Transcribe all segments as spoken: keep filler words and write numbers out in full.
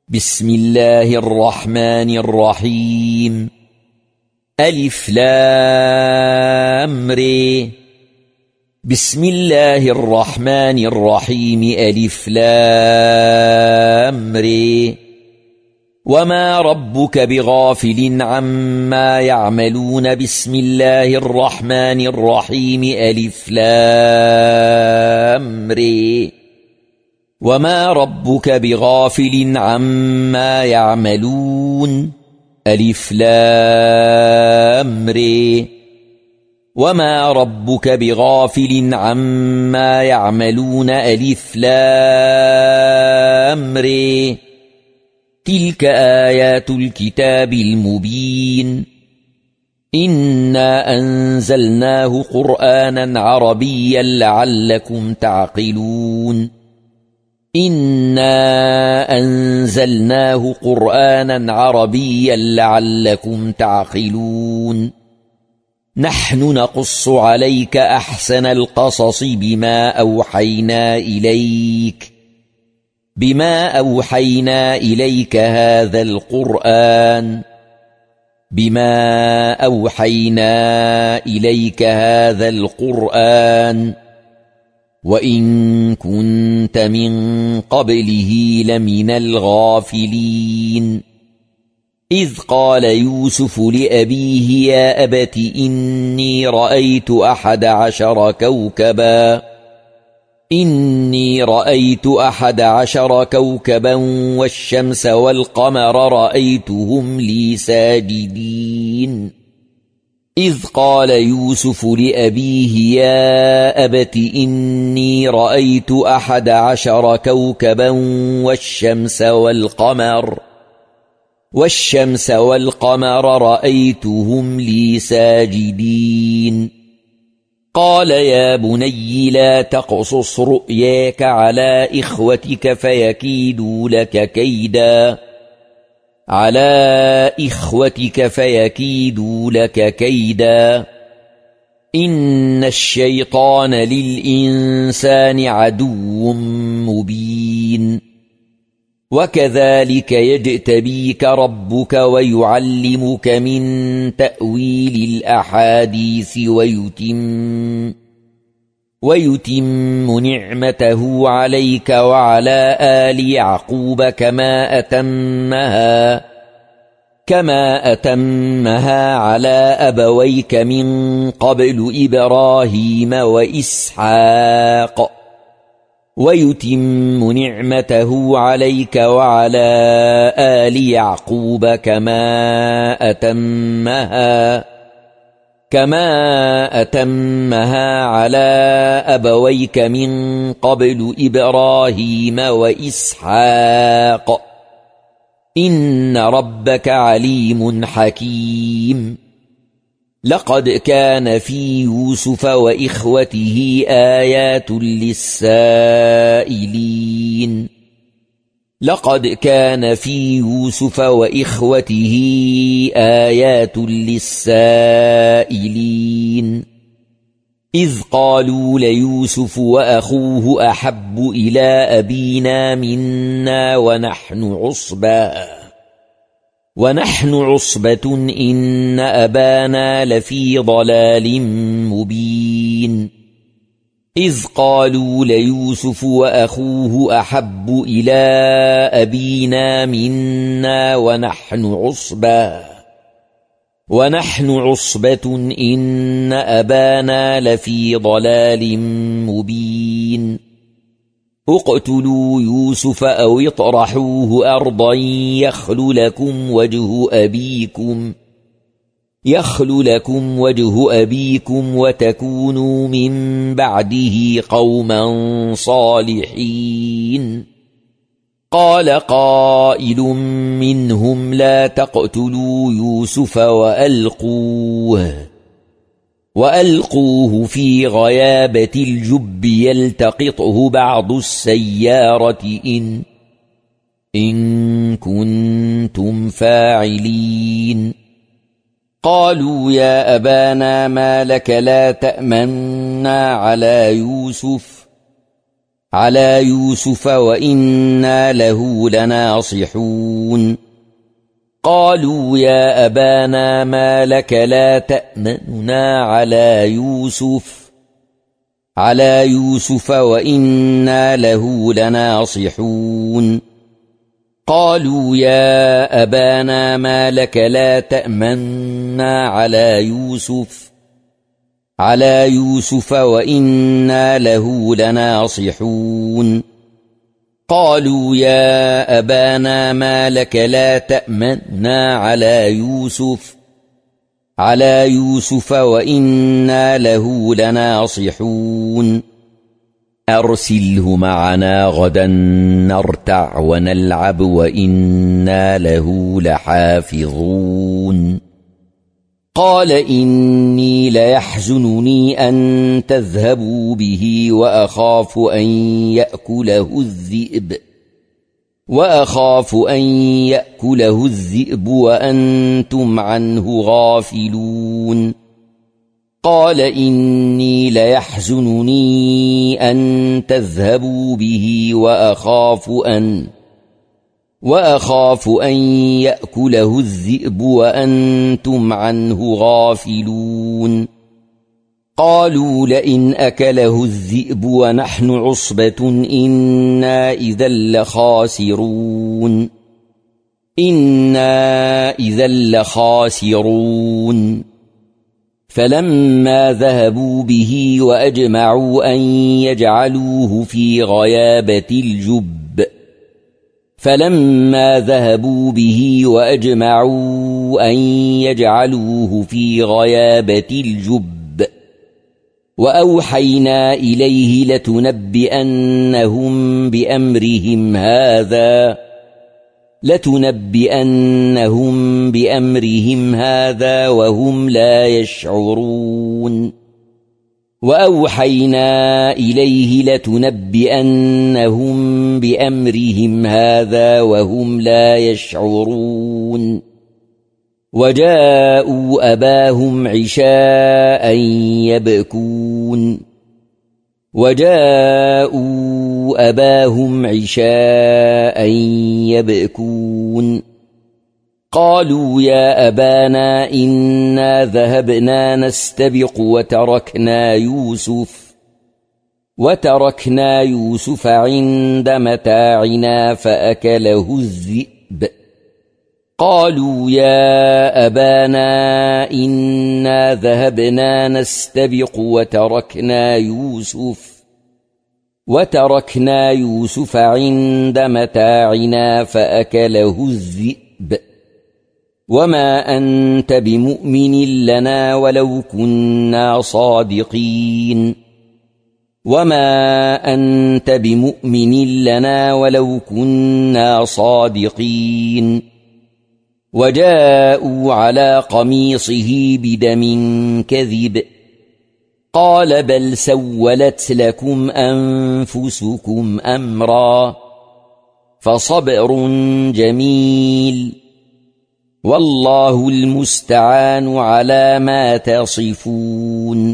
بسم الله الرحمن الرحيم. ألف لام ر. بسم الله الرحمن الرحيم. ألف لام ر. وما ربك بغافل عما يعملون. بسم الله الرحمن الرحيم. ألف لام ر. وما ربك بغافل عما يعملون. ألف لام ر. وما ربك بغافل عما يعملون. ألف لام ر. تلك آيات الكتاب المبين. إنا أنزلناه قرآنا عربيا لعلكم تعقلون. إنا أنزلناه قرآنا عربيا لعلكم تعقلون. نحن نقص عليك أحسن القصص بما أوحينا إليك بما أوحينا إليك هذا القرآن بما أوحينا إليك هذا القرآن وإن كنت من قبله لمن الغافلين. إذ قال يوسف لأبيه يا أبت إني رأيت أحد عشر كوكبا إني رأيت أحد عشر كوكبا والشمس والقمر رأيتهم لي ساجدين. إذ قال يوسف لأبيه يا أبت إني رأيت أحد عشر كوكبا والشمس والقمر والشمس والقمر رأيتهم لي ساجدين. قال يا بني لا تقصص رؤياك على إخوتك فيكيدوا لك كيدا على إخوتك فيكيدوا لك كيدا إن الشيطان للإنسان عدو مبين. وكذلك يجتبيك ربك ويعلمك من تأويل الأحاديث ويتم ويتم نعمته عليك وعلى آل يعقوب كما أتمها كما أتمها على أبويك من قبل إبراهيم وإسحاق ويتم نعمته عليك وعلى آل يعقوب كما أتمها كما أتمها على أبويك من قبل إبراهيم وإسحاق إن ربك عليم حكيم. لقد كان في يوسف وإخوته آيات للسائلين لقد كان في يوسف وإخوته آيات للسائلين إذ قالوا ليوسف وأخوه أحب إلى أبينا منا ونحن عصبة ونحن عصبة إن أبانا لفي ضلال مبين. إذ قالوا ليوسف وأخوه أحب إلى أبينا منا ونحن عصبة ونحن عصبة إن أبانا لفي ضلال مبين. اقتلوا يوسف أو اطرحوه أرضا يخل لكم وجه أبيكم يخل لكم وجه أبيكم وتكونوا من بعده قوما صالحين. قال قائل منهم لا تقتلوا يوسف وألقوه وألقوه في غيابة الجب يلتقطه بعض السيارة إن إن كنتم فاعلين. قالوا يا أبانا ما لك لا تأمنا على يوسف على يوسف وإنا له لناصحون قالوا يا أبانا ما لك لا تأمننا على يوسف على يوسف وإنا له لناصحون قالوا يا أبانا ما لك لا تأمننا على يوسف على يوسف وإنا له لناصحون قالوا يا أبانا ما لك لا تأمننا على يوسف على يوسف وإنا له لناصحون أرسله معنا غدا نرتع ونلعب وإنا له لحافظون قال إني ليحزنني أن تذهبوا به وأخاف أن يأكله الذئب وأخاف أن يأكله الذئب وأنتم عنه غافلون قال إني ليحزنني أن تذهبوا به وأخاف أن وأخاف أن يأكله الذئب وأنتم عنه غافلون قالوا لئن أكله الذئب ونحن عصبة إنا إذا لخاسرون إنا إذا لخاسرون فلما ذهبوا به وأجمعوا أن يجعلوه في غيابة الجب فلما ذهبوا به وأجمعوا أن يجعلوه في غيابة الجب وأوحينا إليه لتنبئنهم بأمرهم هذا لتنبئنهم بأمرهم هذا وهم لا يشعرون وأوحينا إليه لتنبئنهم بأمرهم هذا وهم لا يشعرون وجاءوا أباهم عشاء يبكون وجاءوا أباهم عشاء يبكون قالوا يا أبانا إنا ذهبنا نستبق وتركنا يوسف وتركنا يوسف عند متاعنا فأكله الذئب قالوا يا أبانا إنا ذهبنا نستبق وتركنا يوسف وتركنا يوسف عند متاعنا فأكله الذئب وما أنت بمؤمن لنا ولو كنا صادقين وما أنت بمؤمن لنا ولو كنا صادقين وجاءوا على قميصه بدم كذب قال بل سولت لكم أنفسكم أمرا فصبر جميل والله المستعان على ما تصفون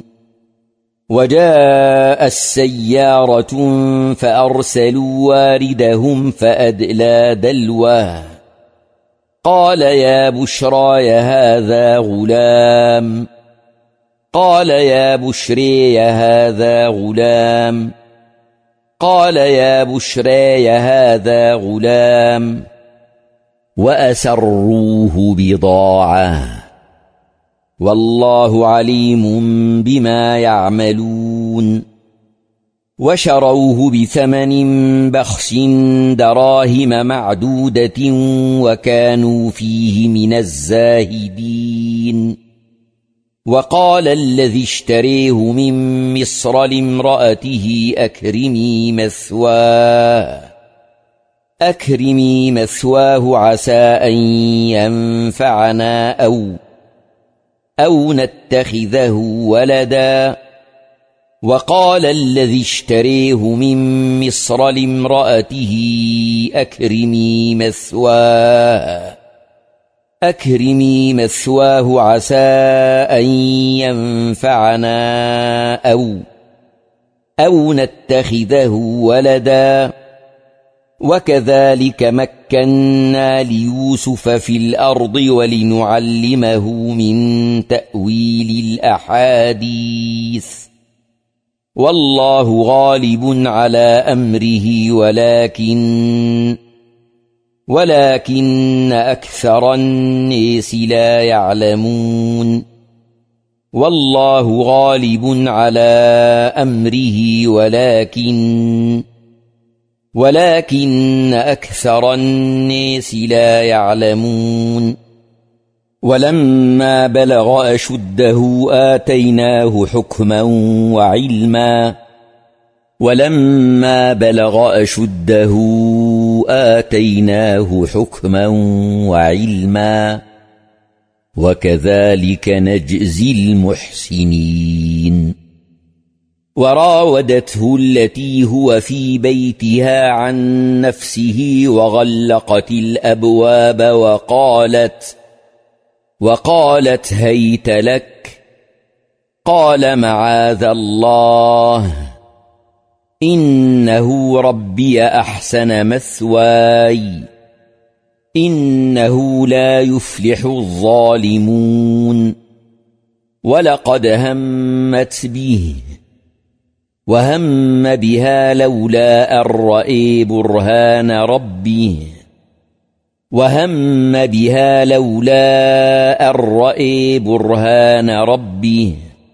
وجاء السيارة فأرسلوا واردهم فأدلى دلوه قال يا بشرى هذا غلام قال يا بشري هذا غلام قال يا بشري هذا غلام وأسروه بضاعة والله عليم بما يعملون وشروه بثمن بخس دراهم معدودة وكانوا فيه من الزاهدين وقال الذي اشتريه من مصر لامرأته أكرمي مثواه أكرمي مثواه عسى أن ينفعنا أو أو نتخذه ولدا وقال الذي اشتريه من مصر لامرأته أكرمي مثواه أكرمي مثواه عسى أن ينفعنا أو أو نتخذه ولدا وكذلك مكنا ليوسف في الأرض ولنعلمه من تأويل الأحاديث والله غالب على أمره ولكن ولكن أكثر الناس لا يعلمون والله غالب على أمره ولكن ولكن أكثر الناس لا يعلمون ولما بلغ أشده آتيناه حكما وعلما ولما بلغ أشده آتيناه حكما وعلما وكذلك نجزي المحسنين وراودته التي هو في بيتها عن نفسه وغلقت الأبواب وقالت وقالت هيت لك قال معاذ الله إنه ربي أحسن مثواي إنه لا يفلح الظالمون ولقد همت به وهم بها لولا أن رأى برهان ربه وهم بها لولا أن رأى برهان ربه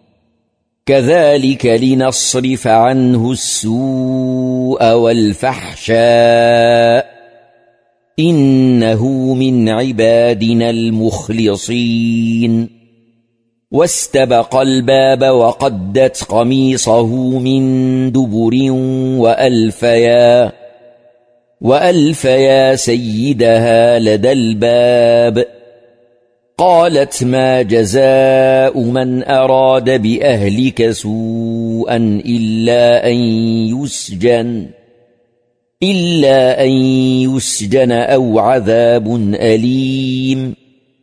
كذلك لنصرف عنه السوء والفحشاء إنه من عبادنا المخلصين واستبق الباب وقدت قميصه من دبر وألفيا وألفيا سيدها لدى الباب قالت ما جزاء من أراد بأهلك سوءا إلا أن يسجن إلا أن يسجن أو عذاب أليم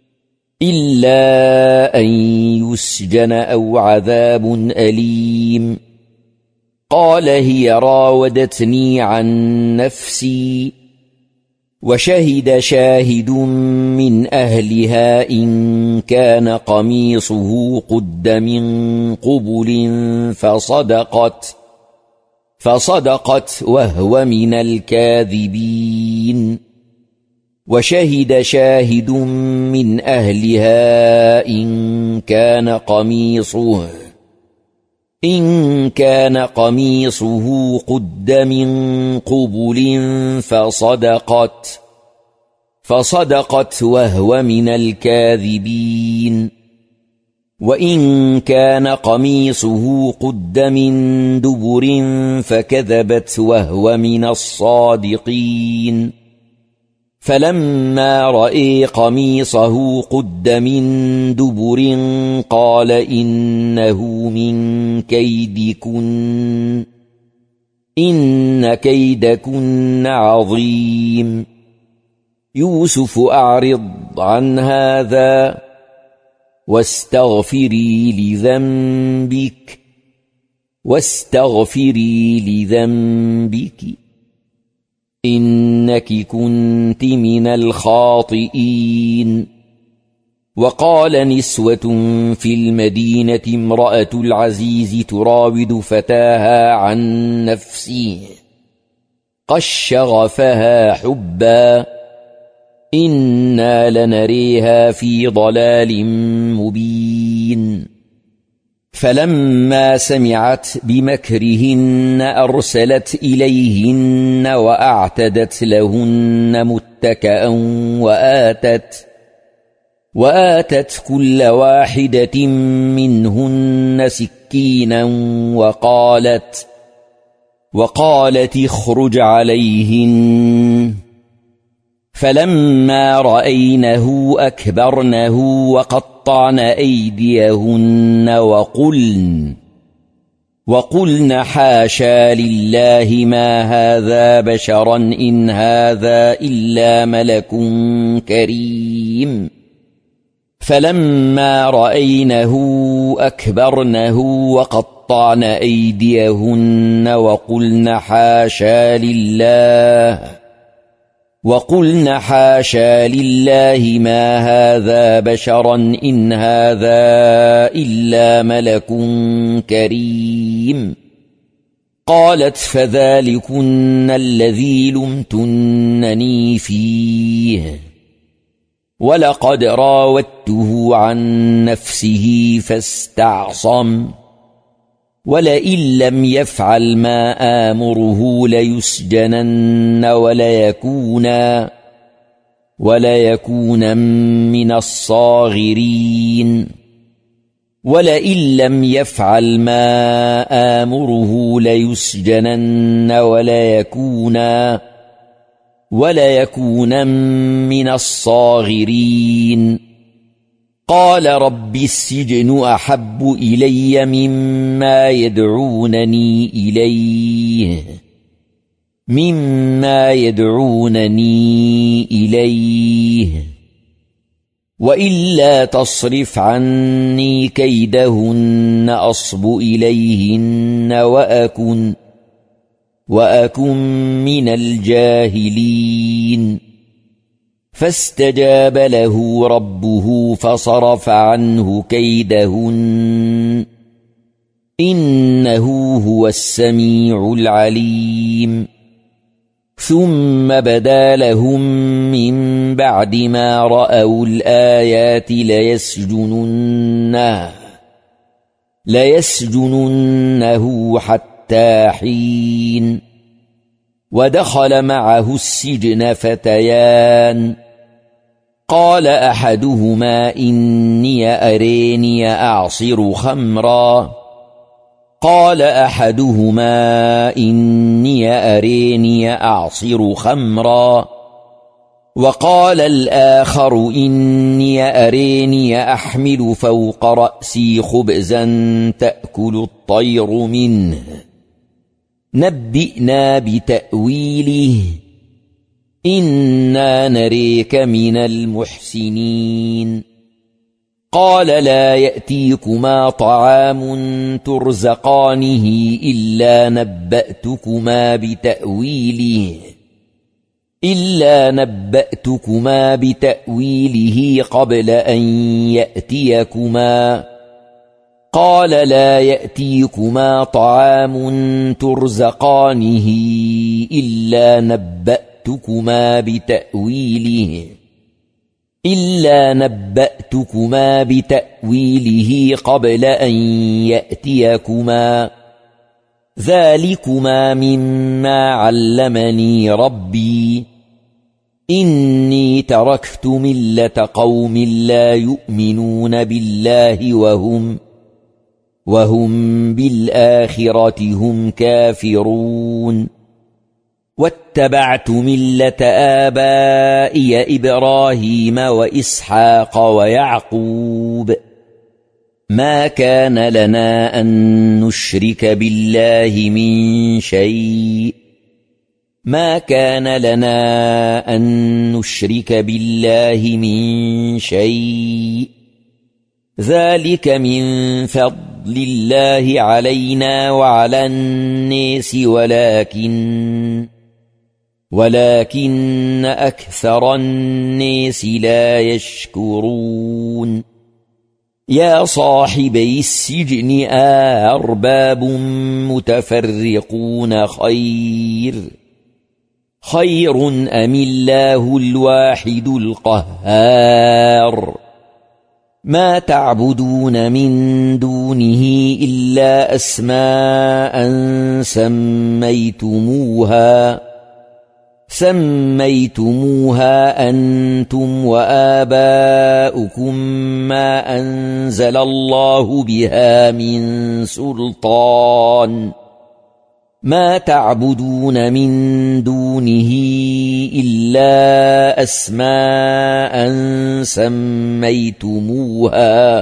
إلا أن يسجن أو عذاب أليم قال هي راودتني عن نفسي وشهد شاهد من أهلها إن كان قميصه قد من قبل فصدقت فصدقت وهو من الكاذبين وشهد شاهد من أهلها إن كان قميصه إن كان قميصه قد من قبل فصدقت فصدقت وهو من الكاذبين وإن كان قميصه قد من دبر فكذبت وهو من الصادقين فلما رأى قميصه قد من دبر قال إنه من كيدكن إن كيدكن عظيم يوسف أعرض عن هذا واستغفري لذنبك واستغفري لذنبك إنك كنت من الخاطئين وقال نسوة في المدينة امرأة العزيز تراود فتاها عن نفسه قد شغفها حبا إنا لنريها في ضلال مبين فلما سمعت بمكرهن أرسلت إليهن وأعتدت لهن متكئا وآتت وآتت كل واحدة منهن سكينا وقالت وقالت اخرج عليهن فلما رأينه أكبرنه وقطعن أيديهن وقلن وقلن حاشا لله ما هذا بشرا إن هذا إلا ملك كريم فلما رأينه أكبرنه وقطعن وقطعن أيديهن وقلن حاشا لله وقلن حاشا لله ما هذا بشرا إن هذا إلا ملك كريم. قالت فذلكن الذي لمتنني فيه ولقد راودته عن نفسه فاستعصم ولئن لم يفعل ما آمره ليسجنن وليكونا وليكونا من الصاغرين ولئن لم يفعل ما آمره ليسجنن وليكونا وليكونا من الصاغرين. قال رب السجن أحب إلي مما يدعونني إليه مما يدعونني إليه وإلا تصرف عني كيدهن أصب إليهن وأكن وأكن من الجاهلين. فاستجاب له ربه فصرف عنه كيدهن إنه هو السميع العليم. ثم بدا لهم من بعد ما رأوا الآيات ليسجننه ليسجننه حتى حين. ودخل معه السجن فتيان قال أحدهما إني أريني أعصر خمرا قال أحدهما إني أريني أعصر خمرا وقال الآخر إني أريني أحمل فوق رأسي خبزا تأكل الطير منه نبئنا بتأويله إنا نريك من المحسنين. قال لا يأتيكما طعام ترزقانه إلا نبأتكما بتأويله إلا نبأتكما بتأويله قبل أن يأتيكما. قال لا يأتيكما طعام ترزقانه إلا نبأتكما بتأويله إلا نبأتكما بتأويله قبل أن يأتيكما ذلكما مما علمني ربي إني تركت ملة قوم لا يؤمنون بالله وهم وهم بالآخرة هم كافرون. واتبعت ملة آبائي إبراهيم وإسحاق ويعقوب ما كان لنا أن نشرك بالله من شيء ما كان لنا أن نشرك بالله من شيء ذلك من فضل الله علينا وعلى الناس ولكن ولكن أكثر الناس لا يشكرون. يا صاحبي السجن أأرباب متفرقون خير خير أم الله الواحد القهار. ما تعبدون من دونه إلا أسماء سميتموها سميتموها أنتم وآباؤكم ما أنزل الله بها من سلطان ما تعبدون من دونه إلا أسماء سميتموها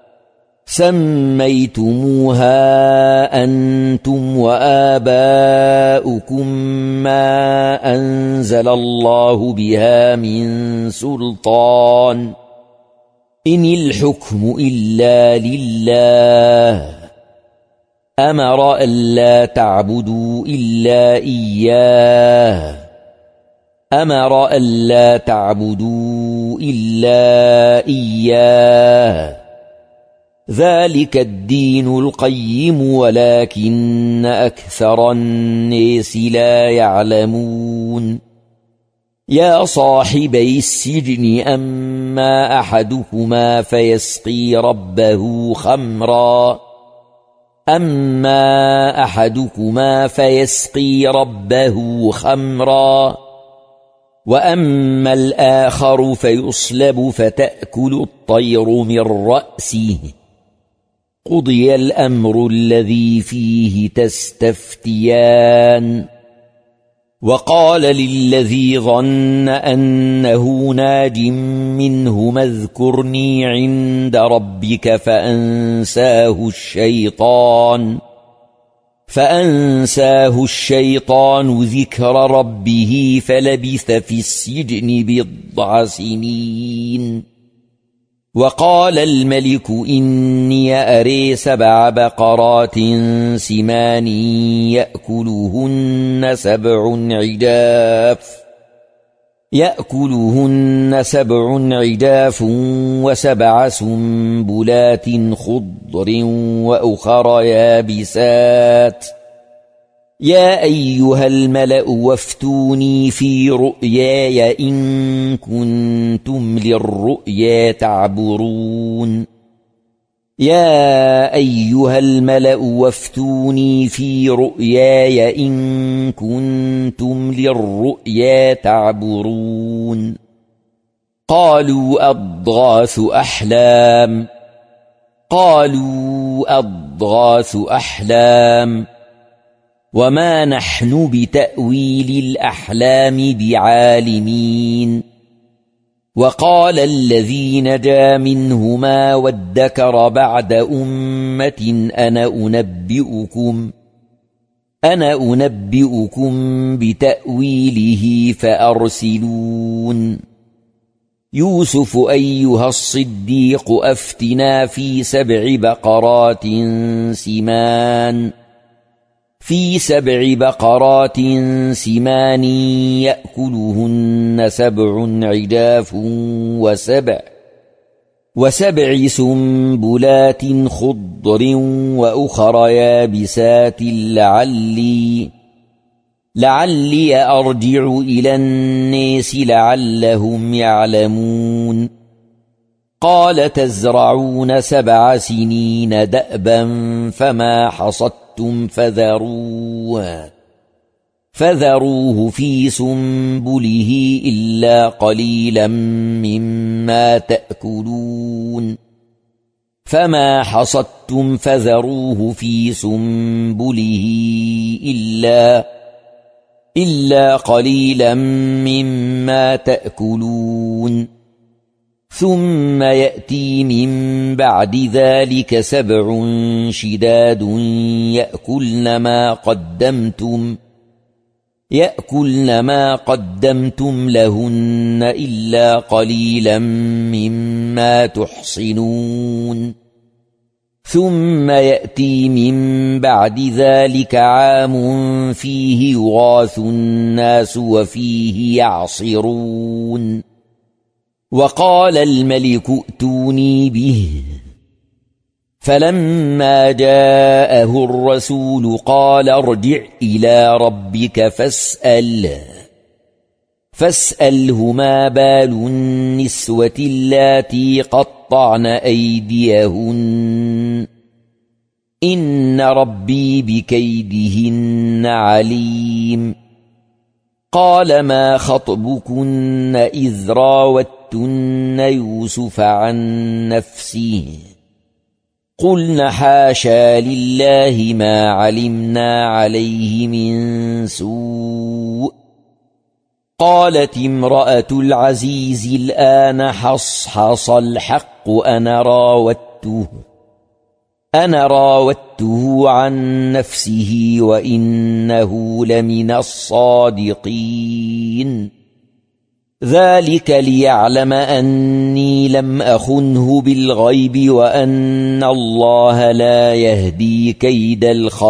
سميتموها أنتم وآباؤكم ما أنزل الله بها من سلطان إن الحكم إلا لله أمر ألا تعبدوا إلا إياه أمر ألا تعبدوا إلا إياه ذلك الدين القيم ولكن أكثر الناس لا يعلمون يا صاحبي السجن أما أحدكما فيسقي ربه خمرا أما أحدكما فيسقي ربه خمرا وأما الآخر فيصلب فتأكل الطير من رأسه قضي الأمر الذي فيه تستفتيان وقال للذي ظن أنه ناج منهما اذكرني عند ربك فأنساه الشيطان فأنساه الشيطان ذكر ربه فلبث في السجن بضع سنين وقال الملك إني أري سبع بقرات سمان يأكلهن سبع عجاف يأكلهن سبع عجاف وسبع سنبلات خضر وأخر يابسات يا أيها الملأ وافتوني في رؤياي إن كنتم للرؤيا تعبرون يا أيها الملأ وافتوني في رؤياي إن كنتم للرؤيا تعبرون قالوا أضغاث أحلام قالوا أضغاث أحلام وما نحن بتأويل الأحلام بعالمين وقال الذي نجا منهما وادكر بعد أمة أنا أنبئكم أنا أنبئكم بتأويله فأرسلون يوسف أيها الصديق أفتنا في سبع بقرات سمان في سبع بقرات سمان يأكلهن سبع عجاف وسبع وسبع سنبلات خضر وأخر يابسات لعلي لعلي أرجع إلى الناس لعلهم يعلمون قال تزرعون سبع سنين دأبا فما حصدتم فذروه فذروه في سنبله إلا قليلا مما تأكلون فما حصدتم فذروه في سنبله إلا إلا قليلا مما تأكلون ثم يأتي من بعد ذلك سبع شداد يأكلن ما قدمتم يأكلن ما قدمتم لهن إلا قليلا مما تحصنون ثم يأتي من بعد ذلك عام فيه يغاث الناس وفيه يعصرون وقال الملك ائتوني به فلما جاءه الرسول قال ارجع إلى ربك فاسأل فاسأله ما بال النسوة اللاتي قطعن أيديهن إن ربي بكيدهن عليم قال ما خطبكن إذ راوتن يوسف عن نفسه قلن حاشا لله ما علمنا عليه من سوء قالت امرأة العزيز الآن حصحص الحق أنا راودته أنا راودته عن نفسه وإنه لمن الصادقين ذلك ليعلم أني لم أخنه بالغيب وأن الله لا يهدي كيد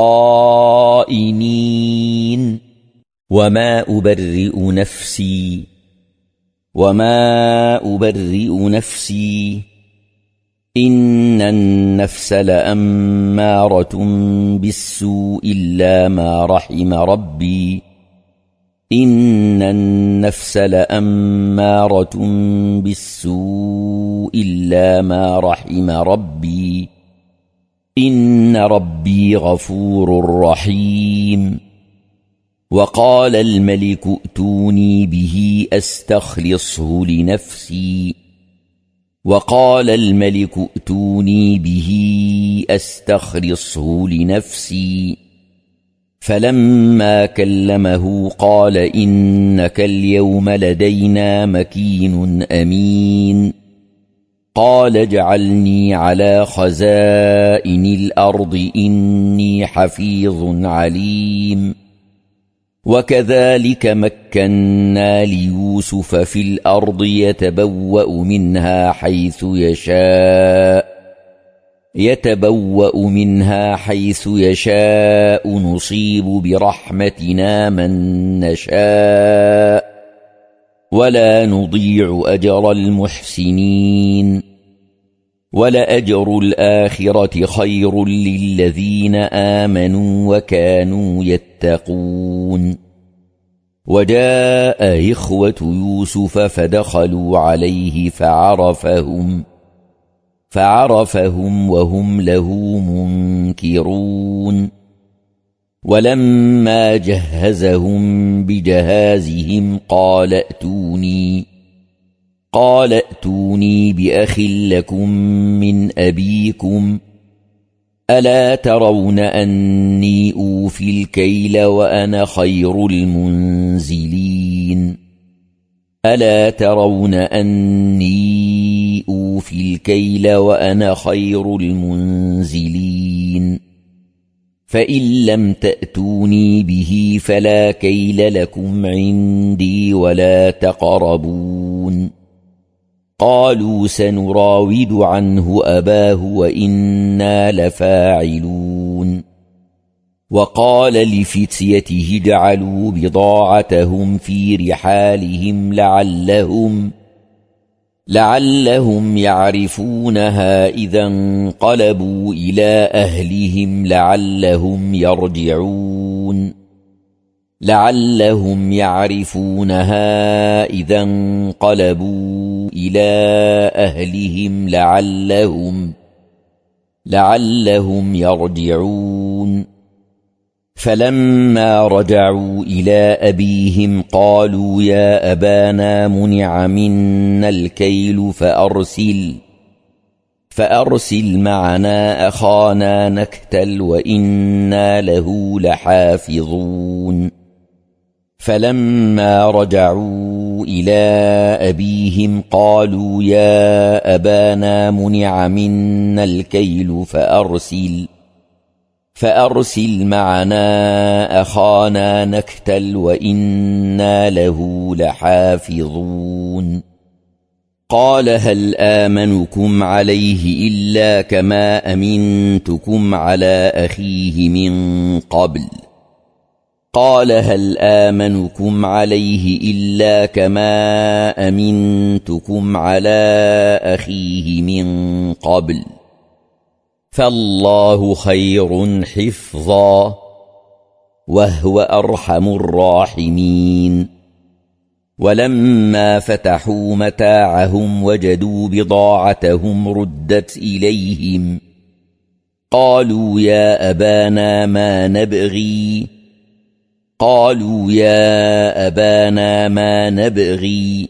الخائنين وما أبرئ نفسي وما أبرئ نفسي إن النفس لأمارة بالسوء إلا ما رحم ربي إن النفس لأمارة بالسوء إلا ما رحم ربي إن ربي غفور رحيم وقال الملك ائتوني به أستخلصه لنفسي وقال الملك ائتوني به أستخلصه لنفسي فلما كلمه قال إنك اليوم لدينا مكين أمين قال اجعلني على خزائن الأرض إني حفيظ عليم وكذلك مكنا ليوسف في الأرض يتبوأ منها حيث يشاء يتبوأ منها حيث يشاء نصيب برحمتنا من نشاء ولا نضيع أجر المحسنين ولأجر الآخرة خير للذين آمنوا وكانوا يتقون وجاء إخوة يوسف فدخلوا عليه فعرفهم فعرفهم وهم له منكرون ولما جهزهم بجهازهم قال ائتوني قال ائتوني بأخ لكم من أبيكم ألا ترون أني أوفي الكيل وأنا خير المنزلين ألا ترون أني أوفي الكيل وأنا خير المنزلين فإن لم تأتوني به فلا كيل لكم عندي ولا تقربون قالوا سنراود عنه أباه وإنا لفاعلون وقال لفتيته اجعلوا بضاعتهم في رحالهم لعلهم لعلهم يعرفونها إذا انقلبوا إلى أهلهم لعلهم يرجعون لعلهم يعرفونها إذا انقلبوا إلى أهلهم لعلهم لعلهم يرجعون فلما رجعوا إلى أبيهم قالوا يا أبانا منع منا الكيل فأرسل فأرسل معنا أخانا نكتل وإنا له لحافظون فلما رجعوا إلى أبيهم قالوا يا أبانا منع منا الكيل فأرسل فأرسل معنا أخانا نكتل وإنا له لحافظون قال هل آمنكم عليه إلا كما أمنتكم على أخيه من قبل قال هل آمنكم عليه إلا كما أمنتكم على أخيه من قبل فالله خير حفظا وهو أرحم الراحمين ولما فتحوا متاعهم وجدوا بضاعتهم ردت إليهم قالوا يا أبانا ما نبغي قالوا يا أبانا ما نبغي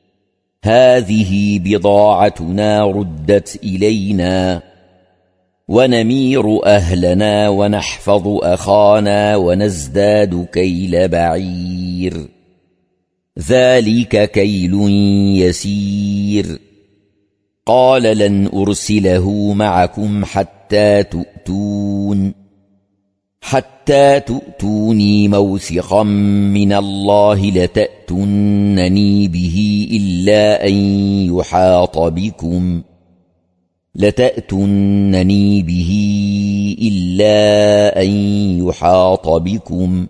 هذه بضاعتنا ردت إلينا ونمير أهلنا ونحفظ أخانا ونزداد كيل بعير ذلك كيل يسير قال لن أرسله معكم حتى تؤتون حتى تؤتوني موثقا من الله لتأتونني به إلا أن يحاط بكم لتأتونني به إلا أن يحاط بكم.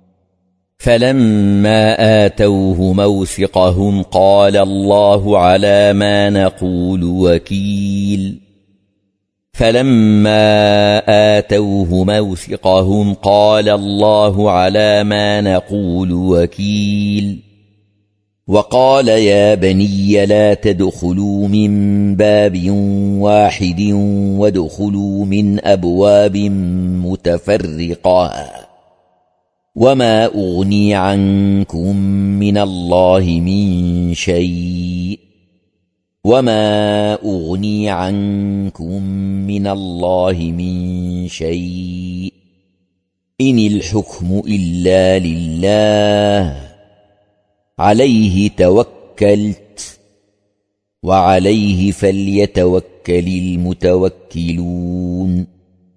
فلما آتوه موثقهم قال الله على ما نقول وكيل. فلما آتوه موثقهم قال الله على ما نقول وكيل. وقال يا بني لا تدخلوا من باب واحد وادخلوا من أبواب متفرقة وما أغني عنكم من الله من شيء وما أغني عنكم من الله من شيء إن الحكم إلا لله عليه توكلت وعليه فليتوكل المتوكلون.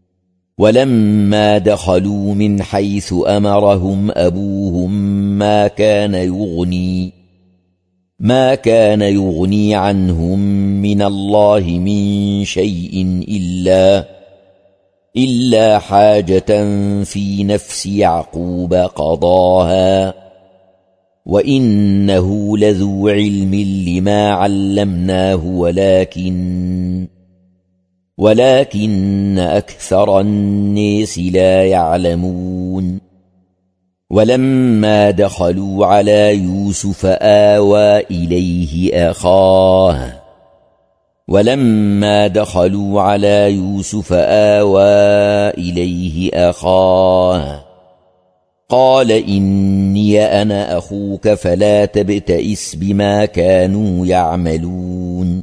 ولما دخلوا من حيث أمرهم أبوهم ما كان يغني ما كان يغني عنهم من الله من شيء إلا إلا حاجة في نفس يعقوب قضاها وإنه لذو علم لما علمناه ولكن ولكن أكثر الناس لا يعلمون. ولما دخلوا على يوسف آوى إليه أخاه ولما دخلوا على يوسف آوى إليه أخاه قال إني أنا أخوك فلا تبتئس بما كانوا يعملون.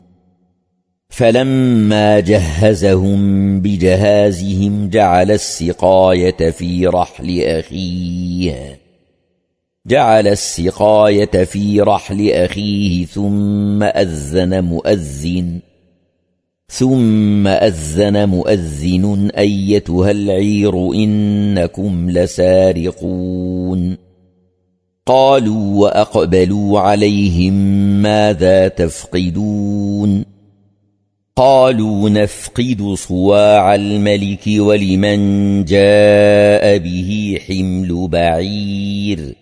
فلما جهزهم بجهازهم جعل السقاية في رحل أخيه جعل السقاية في رحل أخيه ثم أذن مؤذن ثم أذن مؤذن أيتها العير إنكم لسارقون. قالوا وأقبلوا عليهم ماذا تفقدون قالوا نفقد صواع الملك ولمن جاء به حمل بعير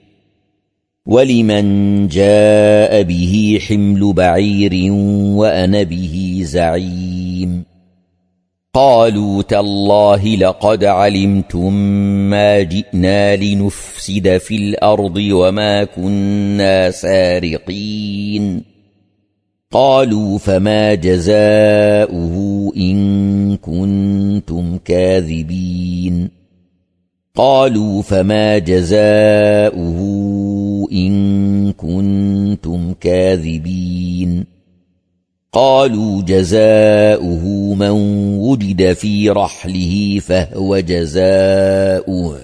ولمن جاء به حمل بعير وأنا به زعيم. قالوا تالله لقد علمتم ما جئنا لنفسد في الأرض وما كنا سارقين. قالوا فما جزاؤه إن كنتم كاذبين قالوا فما جزاؤه إن كنتم كاذبين قالوا جزاؤه من وجد في رحله فهو جزاؤه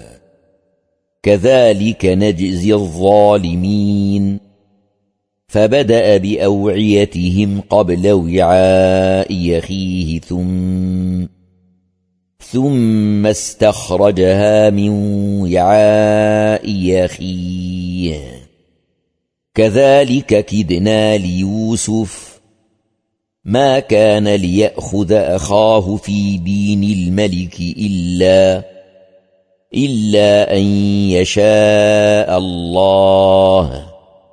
كذلك نجزي الظالمين. فبدأ بأوعيتهم قبل وعاء أخيه ثم ثم استخرجها من وعاء أخيه كذلك كدنا ليوسف ما كان ليأخذ أخاه في دين الملك إلا إلا أن يشاء الله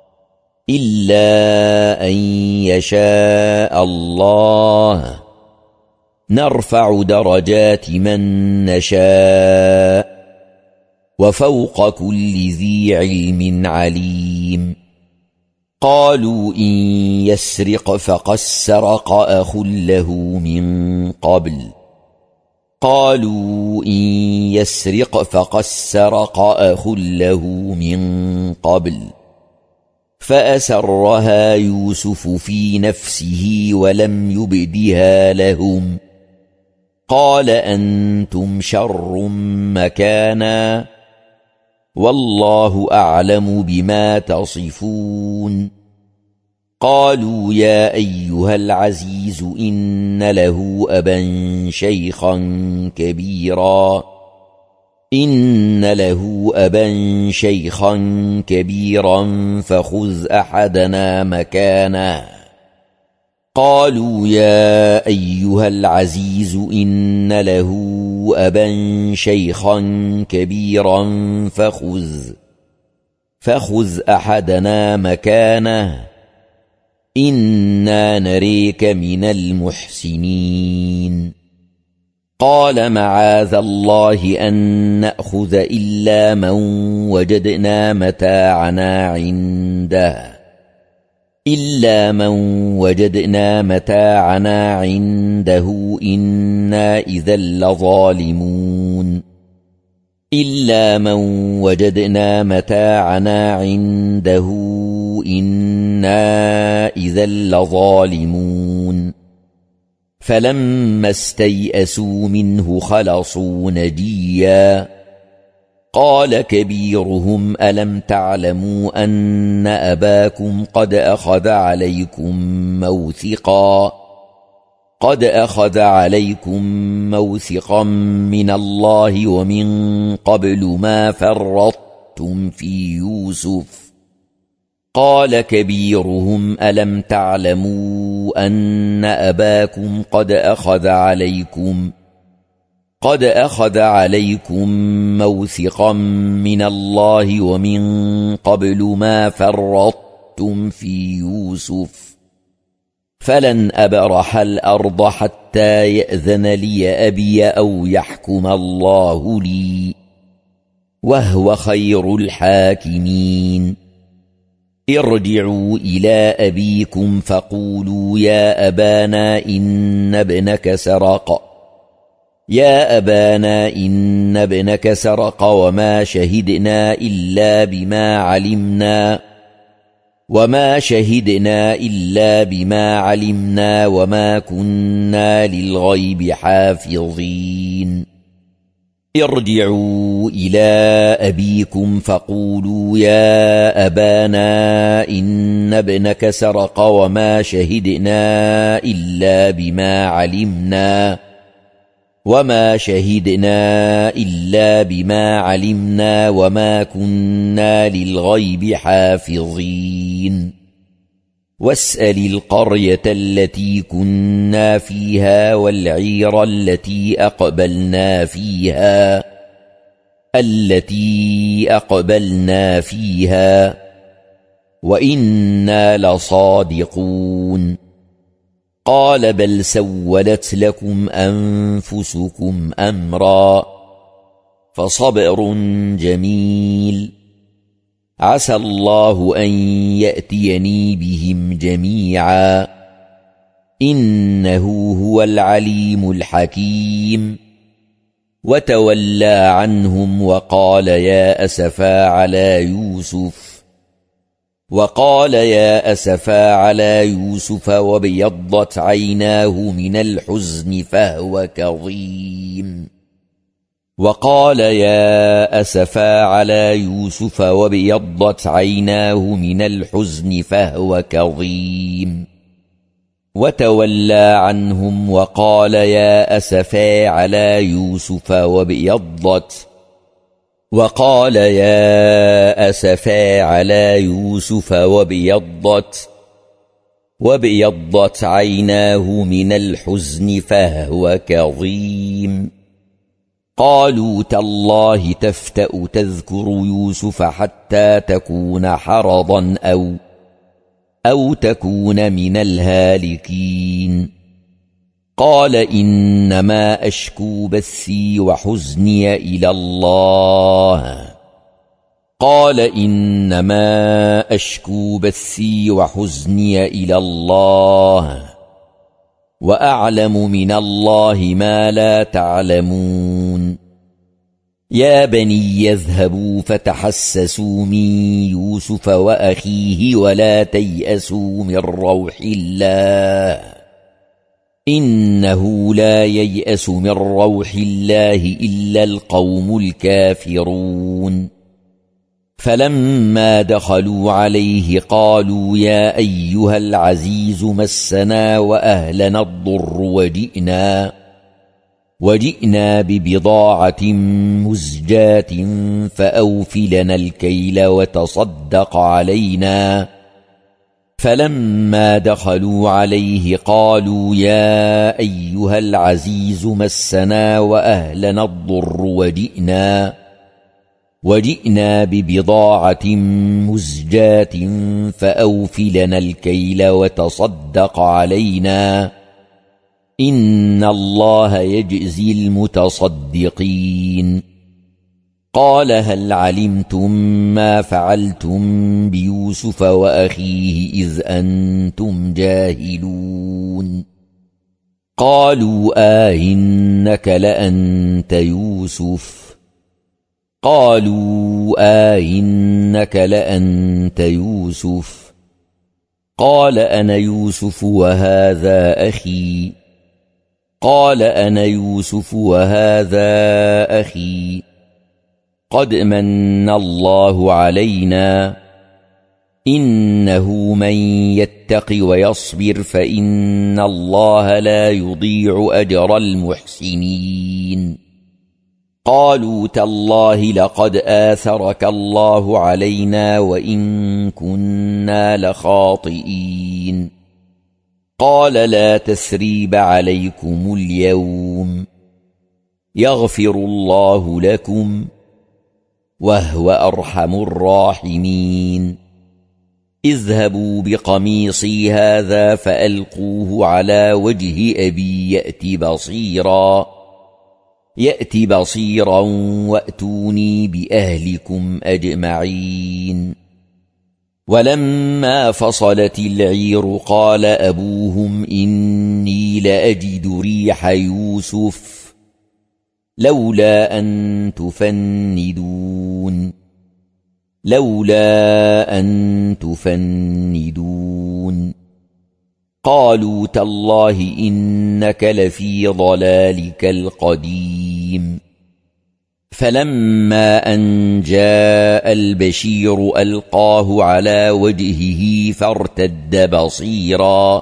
إلا أن يشاء الله نرفع درجات من نشاء وفوق كل ذي علم عليم. قالوا إن يسرق فقد سرق أخ له من قبل قالوا إن يسرق فقد سرق أخ له من قبل فأسرها يوسف في نفسه ولم يبدها لهم قال أنتم شر مكانا والله أعلم بما تصفون. قالوا يا أيها العزيز إن له أبا شيخا كبيرا إن له أبا شيخا كبيرا فخذ أحدنا مكانه. قالوا يا أيها العزيز إن له أبا شيخا كبيرا فخذ فخذ أحدنا مكانه إنا نريك من المحسنين. قال معاذ الله أن نأخذ إلا من وجدنا متاعنا عنده إلا من وجدنا متاعنا عنده إنا إذا لظالمون إلا من وجدنا متاعنا عنده إنا إذا لظالمون فلما استيئسوا منه خلصوا نجيا. قال كبيرهم ألم تعلموا أن أباكم قد أخذ عليكم موثقا قد أخذ عليكم موثقا من الله ومن قبل ما فرطتم في يوسف. قال كبيرهم ألم تعلموا أن أباكم قد أخذ عليكم قد أخذ عليكم موثقا من الله ومن قبل ما فرطتم في يوسف فلن أبرح الأرض حتى يأذن لي أبي أو يحكم الله لي وهو خير الحاكمين. ارجعوا إلى أبيكم فقولوا يا أبانا إن ابنك سرق يا أبانا إن ابنك سرق وما شهدنا إلا بما علمنا وما شهدنا إلا بما علمنا وما كنا للغيب حافظين. ارجعوا إلى أبيكم فقولوا يا أبانا إن ابنك سرق وما شهدنا إلا بما علمنا وما شهدنا إلا بما علمنا وما كنا للغيب حافظين. واسأل القرية التي كنا فيها والعير التي أقبلنا فيها التي أقبلنا فيها وإنا لصادقون. قال بل سولت لكم أنفسكم أمرا فصبر جميل عسى الله أن يأتيني بهم جميعا إنه هو العليم الحكيم. وتولى عنهم وقال يا أسفا على يوسف وقال يا أسفا على يوسف وابيضت عيناه من الحزن فهو كظيم. وقال يا أسفا على يوسف وابيضت عيناه من الحزن فهو كظيم. وتولى عنهم وقال يا أسفا على يوسف وابيضت وقال يا أسفا على يوسف وابيضت وابيضت عيناه من الحزن فهو كظيم. قالوا تالله تفتأ تذكر يوسف حتى تكون حرضا أو أو تكون من الهالكين. قال إنما أشكو بثي وحزني إلى الله قال إنما أشكو بثي وحزني إلى الله وأعلم من الله ما لا تعلمون. يا بني يذهبوا فتحسسوا من يوسف وأخيه ولا تيأسوا من روح الله إنه لا ييأس من روح الله إلا القوم الكافرون. فلما دخلوا عليه قالوا يا أيها العزيز مسنا وأهلنا الضر وجئنا وجئنا ببضاعة مزجاة فأوف لنا الكيل وتصدق علينا. فلما دخلوا عليه قالوا يا أيها العزيز مسنا وأهلنا الضر وجئنا وجئنا ببضاعة مزجاة فأوف لنا الكيل وتصدق علينا إن الله يجزي المتصدقين. قال هل علمتم ما فعلتم بيوسف وأخيه إذ أنتم جاهلون؟ قالوا آئنك لأنت يوسف قالوا آئنك لأنت يوسف قال أنا يوسف وهذا أخي قال أنا يوسف وهذا أخي قد من الله علينا إنه من يتق ويصبر فإن الله لا يضيع أجر المحسنين. قالوا تالله لقد آثرك الله علينا وإن كنا لخاطئين. قال لا تثريب عليكم اليوم يغفر الله لكم وهو أرحم الراحمين. اذهبوا بقميصي هذا فألقوه على وجه أبي يأت بصيرا يأت بصيرا وأتوني بأهلكم أجمعين. ولما فصلت العير قال أبوهم إني لأجد ريح يوسف لولا أن تفندون لولا أن تفندون قالوا تالله إنك لفي ضلالك القديم. فلما أن جاء البشير ألقاه على وجهه فارتد بصيرا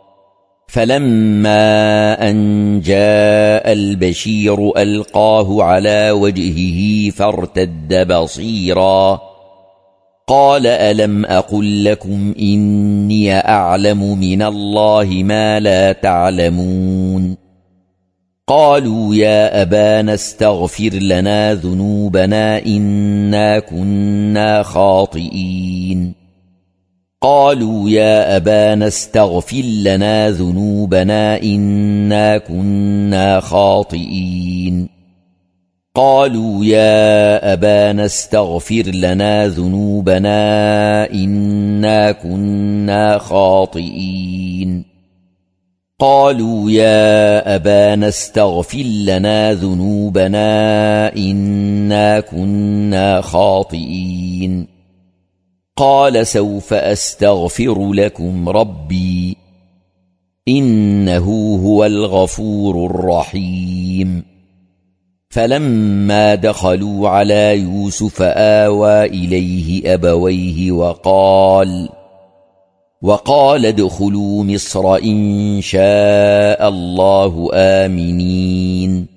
فلما أن جاء البشير ألقاه على وجهه فارتد بصيرا قال ألم أقل لكم إني أعلم من الله ما لا تعلمون؟ قالوا يا أبانا استغفر لنا ذنوبنا إنا كنا خاطئين. قالوا يا أبانا استغفر لنا ذنوبنا إنا كنا خاطئين. قالوا يا أبانا استغفر لنا ذنوبنا إنا كنا خاطئين. قالوا يا أبانا استغفر لنا ذنوبنا إنا كنا خاطئين. قال سوف أستغفر لكم ربي إنه هو الغفور الرحيم. فلما دخلوا على يوسف آوى إليه أبويه وقال وقال ادخلوا مصر إن شاء الله آمنين.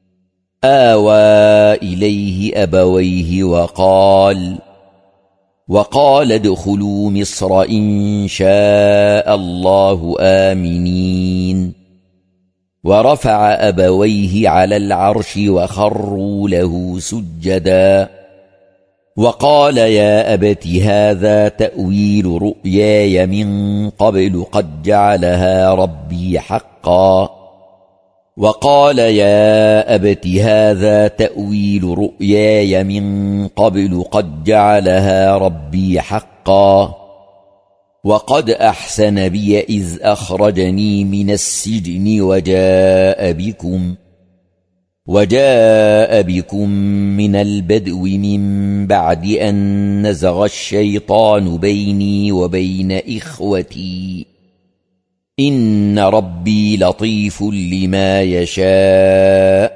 آوى إليه أبويه وقال وقال ادخلوا مصر إن شاء الله آمنين. ورفع أبويه على العرش وخروا له سجدا وقال يا أبت هذا تأويل رؤياي من قبل قد جعلها ربي حقا وقال يا أبت هذا تأويل رؤياي من قبل قد جعلها ربي حقا وقد أحسن بي إذ أخرجني من السجن وجاء بكم وجاء بكم من البدو من بعد أن نزغ الشيطان بيني وبين إخوتي إن ربي لطيف لما يشاء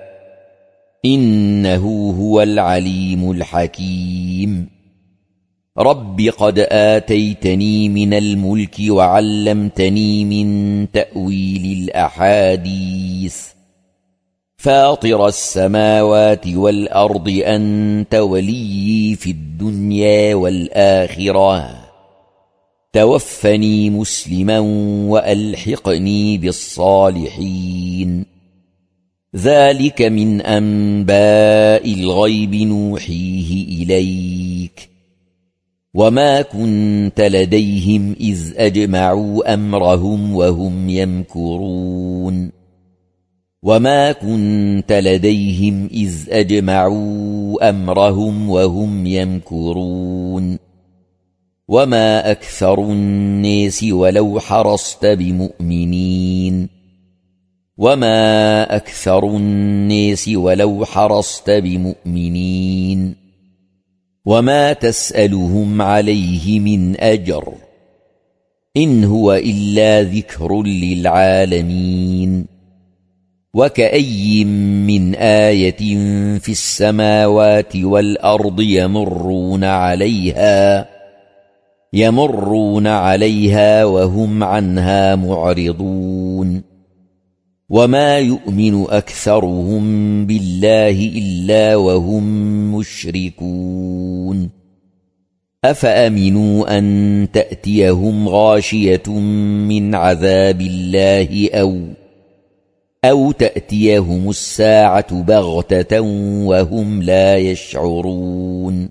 إنه هو العليم الحكيم. رب قد آتيتني من الملك وعلمتني من تأويل الأحاديث فاطر السماوات والأرض أنت وليي في الدنيا والآخرة توفني مسلما وألحقني بالصالحين ذلك من أنباء الغيب نوحيه إليك وما كنت لديهم إذ أجمعوا أمرهم وهم يمكرون وما كنت لديهم إذ أجمعوا أمرهم وهم يمكرون وما أكثر الناس ولو حرصت بمؤمنين وما أكثر الناس ولو حرصت بمؤمنين وما تسألهم عليه من أجر إن هو إلا ذكر للعالمين وكأي من آية في السماوات والأرض يمرون عليها يمرون عليها وهم عنها معرضون وما يؤمن أكثرهم بالله إلا وهم مشركون أفأمنوا أن تأتيهم غاشية من عذاب الله أو أو تأتيهم الساعة بغتة وهم لا يشعرون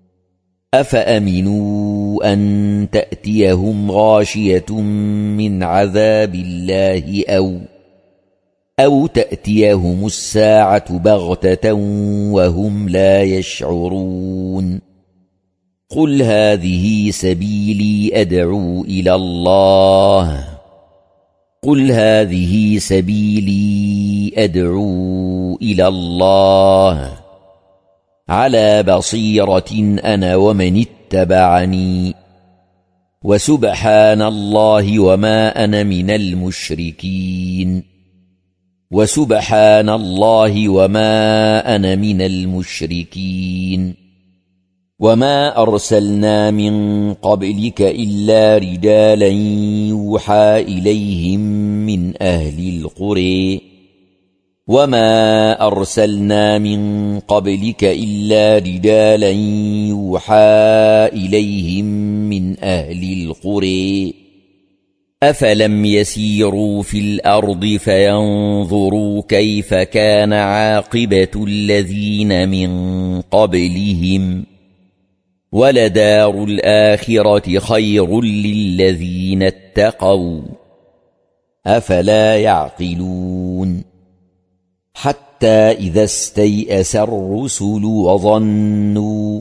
أفأمنوا أن تأتيهم غاشية من عذاب الله أو أو تأتيهم الساعة بغتة وهم لا يشعرون قل هذه سبيلي أدعو إلى الله قل هذه سبيلي أدعو إلى الله على بصيرة أنا ومن اتبعني وسبحان الله وما أنا من المشركين وسبحان الله وما أنا من المشركين وما أرسلنا من قبلك إلا رجالا يوحى إليهم من أهل القرى وما أرسلنا من قبلك إلا رجالا يوحى إليهم من أهل القرى أفلم يسيروا في الأرض فينظروا كيف كان عاقبة الذين من قبلهم ولدار الآخرة خير للذين اتقوا أفلا يعقلون حتى إذا استيأس الرسل وظنوا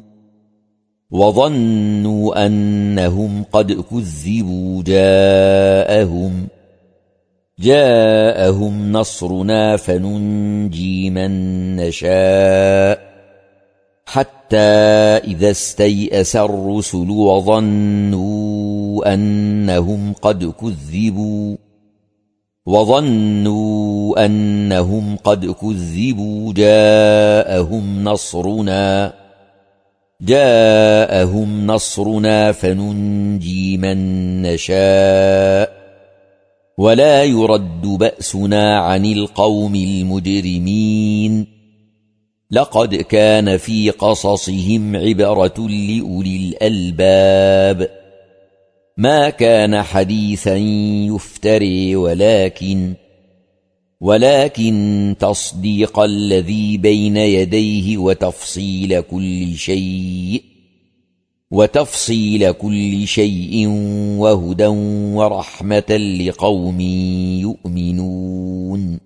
وظنوا أنهم قد كذبوا جاءهم جاءهم نصرنا فننجي من نشاء حتى إذا استيأس الرسل وظنوا أنهم قد كذبوا وظنوا أنهم قد كذبوا جاءهم نصرنا جاءهم نصرنا فننجي من نشاء ولا يرد بأسنا عن القوم المجرمين لقد كان في قصصهم عبرة لأولي الألباب ما كان حديثا يفتري ولكن ولكن تصديق الذي بين يديه وتفصيل كل شيء وتفصيل كل شيء وهدى ورحمة لقوم يؤمنون